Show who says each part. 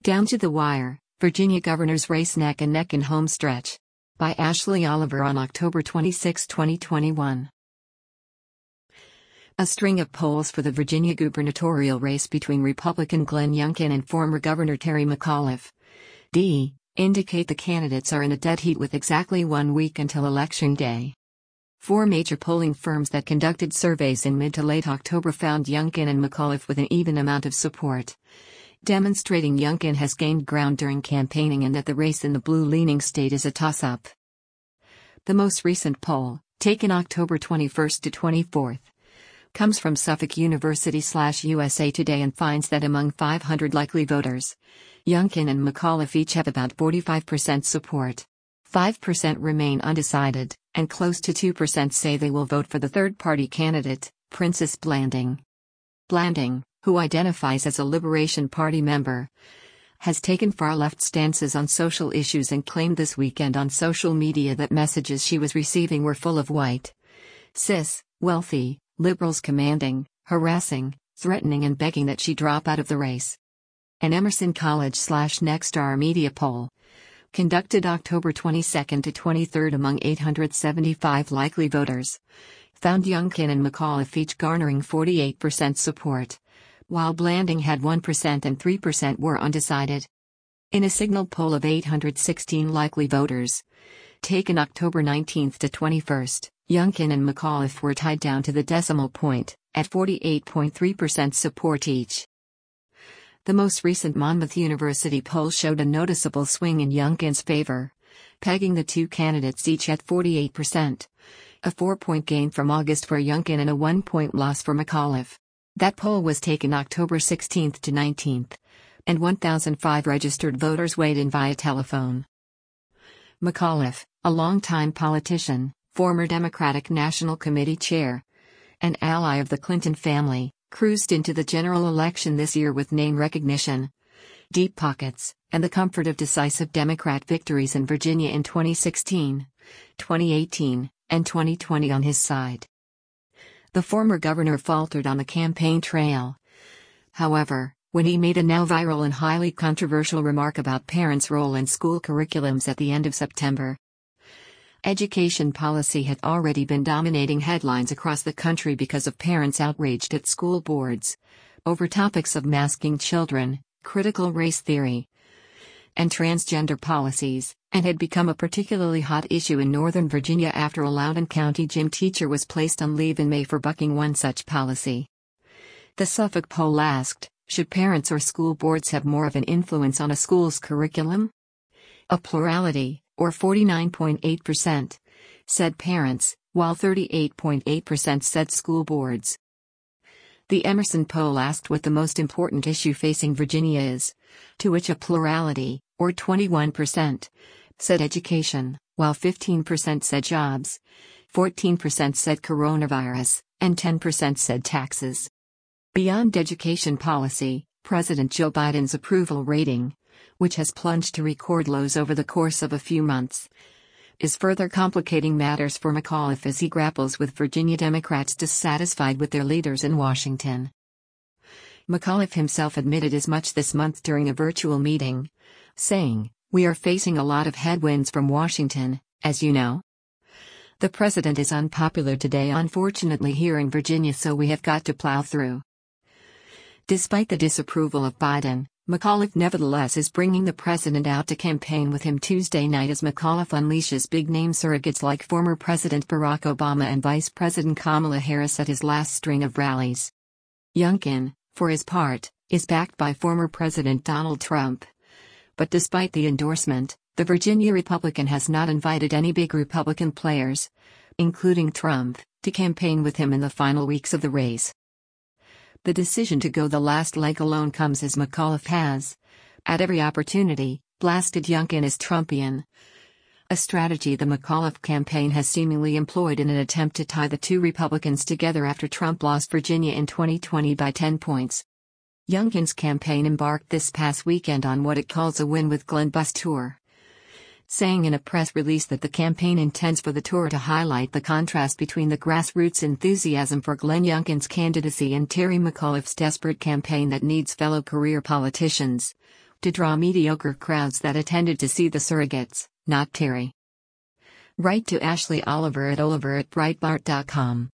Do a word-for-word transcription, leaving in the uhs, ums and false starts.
Speaker 1: Down to the wire, Virginia governor's race neck and neck in home stretch. By Ashley Oliver on October twenty-sixth, twenty twenty-one. A string of polls for the Virginia gubernatorial race between Republican Glenn Youngkin and former Governor Terry McAuliffe, D, indicate the candidates are in a dead heat with exactly one week until Election Day. Four major polling firms that conducted surveys in mid to late October found Youngkin and McAuliffe with an even amount of support, demonstrating Youngkin has gained ground during campaigning and that the race in the blue-leaning state is a toss-up. The most recent poll, taken October twenty-first to twenty-fourth, comes from Suffolk University slash U S A Today and finds that among five hundred likely voters, Youngkin and McAuliffe each have about forty-five percent support. five percent remain undecided, and close to two percent say they will vote for the third-party candidate, Princess Blanding. Blanding, who identifies as a Liberation Party member, has taken far-left stances on social issues and claimed this weekend on social media that messages she was receiving were full of white, cis, wealthy, liberals commanding, harassing, threatening and begging that she drop out of the race. An Emerson College slash Nexstar Media poll, conducted October twenty-second to twenty-third among eight hundred seventy-five likely voters, found Youngkin and McAuliffe each garnering forty-eight percent support, while Blanding had one percent and three percent were undecided. In a Signal poll of eight hundred sixteen likely voters, taken October nineteenth to twenty-first, Youngkin and McAuliffe were tied down to the decimal point, at forty-eight point three percent support each. The most recent Monmouth University poll showed a noticeable swing in Youngkin's favor, pegging the two candidates each at forty-eight percent, a four-point gain from August for Youngkin and a one-point loss for McAuliffe. That poll was taken October sixteenth to nineteenth, and one thousand five registered voters weighed in via telephone. McAuliffe, a longtime politician, former Democratic National Committee chair, and ally of the Clinton family, cruised into the general election this year with name recognition, deep pockets, and the comfort of decisive Democrat victories in Virginia in twenty sixteen, twenty eighteen, and twenty twenty on his side. The former governor faltered on the campaign trail, however, when he made a now viral and highly controversial remark about parents' role in school curriculums at the end of September. Education policy had already been dominating headlines across the country because of parents outraged at school boards over topics of masking children, critical race theory, and transgender policies, and had become a particularly hot issue in Northern Virginia after a Loudoun County gym teacher was placed on leave in May for bucking one such policy. The Suffolk poll asked, should parents or school boards have more of an influence on a school's curriculum? A plurality, or forty-nine point eight percent, said parents, while thirty-eight point eight percent said school boards. The Emerson poll asked what the most important issue facing Virginia is, to which a plurality, or twenty-one percent, said education, while fifteen percent said jobs, fourteen percent said coronavirus, and ten percent said taxes. Beyond education policy, President Joe Biden's approval rating, which has plunged to record lows over the course of a few months, is further complicating matters for McAuliffe as he grapples with Virginia Democrats dissatisfied with their leaders in Washington. McAuliffe himself admitted as much this month during a virtual meeting, saying, "We are facing a lot of headwinds from Washington, as you know. The president is unpopular today, unfortunately, here in Virginia, so we have got to plow through." Despite the disapproval of Biden, McAuliffe nevertheless is bringing the president out to campaign with him Tuesday night as McAuliffe unleashes big-name surrogates like former President Barack Obama and Vice President Kamala Harris at his last string of rallies. Youngkin, for his part, is backed by former President Donald Trump. But despite the endorsement, the Virginia Republican has not invited any big Republican players, including Trump, to campaign with him in the final weeks of the race. The decision to go the last leg alone comes as McAuliffe has, at every opportunity, blasted Youngkin as Trumpian, a strategy the McAuliffe campaign has seemingly employed in an attempt to tie the two Republicans together after Trump lost Virginia in twenty twenty by ten points. Youngkin's campaign embarked this past weekend on what it calls a Win with Glenn bus tour, saying in a press release that the campaign intends for the tour to highlight the contrast between the grassroots enthusiasm for Glenn Youngkin's candidacy and Terry McAuliffe's desperate campaign that needs fellow career politicians, to draw mediocre crowds that attended to see the surrogates, not Terry. Write to Ashley Oliver at Oliver at Breitbart dot com.